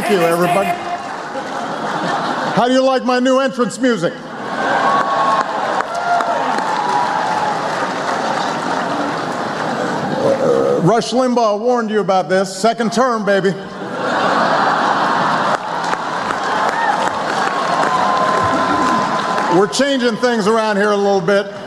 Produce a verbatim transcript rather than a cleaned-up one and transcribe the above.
Thank you, everybody. How do you like my new entrance music? Uh, Rush Limbaugh warned you about this. Second term, baby. We're changing things around here a little bit.